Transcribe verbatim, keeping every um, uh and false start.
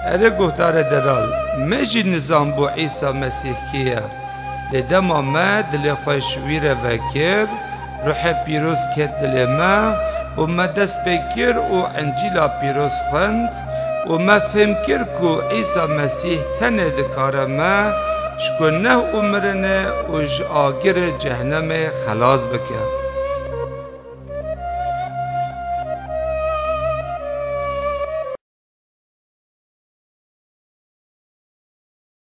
اره گهدار درال مجی نظام بو عیسی مسیح کیه لدما ما دل خوشویر وکر روح پیروز کت دل ما و ما دست بکر و انجیلا پیروز خند و ما فهم کر کو عیسی مسیح تنه دکار ما شکنه عمرنه و آگر جهنم خلاص بکر